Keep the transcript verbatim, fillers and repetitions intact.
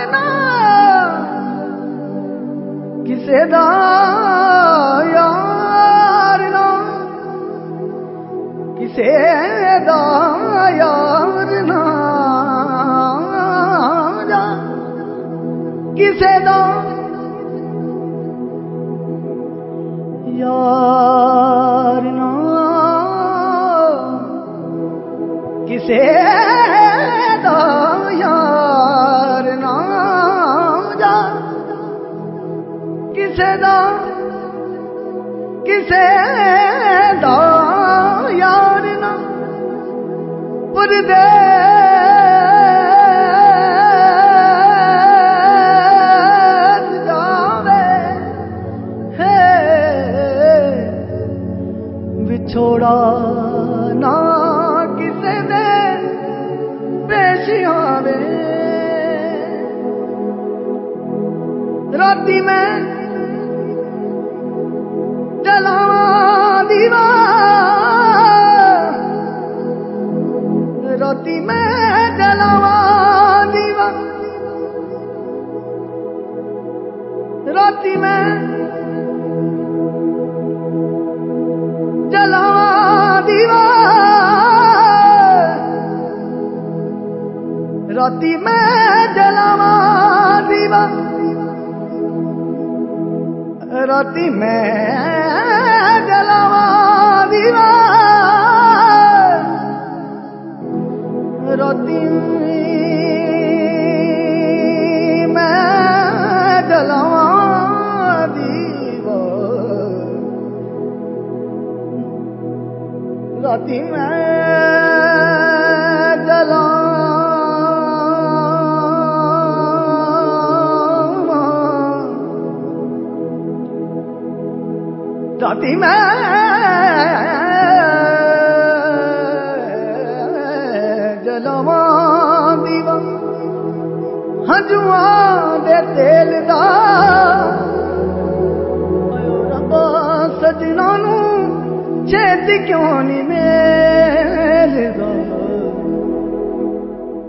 ना किसे दा यार ना किसे दा यार ना जा किसे दा यार ना किसे दा यार ना जा किसे दा किसे दा यार ना परदेस जावे है विछोड़ा ना किसे दे पेश आवे राती में जलावा दीवा राती में जलावा दीवा राती में जलावा दीवा राती में जलावा दीवा राती में जलावा दीवा राती में जलावा दीवा राती में जला राती में जलावा दीवा हंजुआ दे तेल दा रब्बा सजना नू छेती क्यों नहीं मेलदा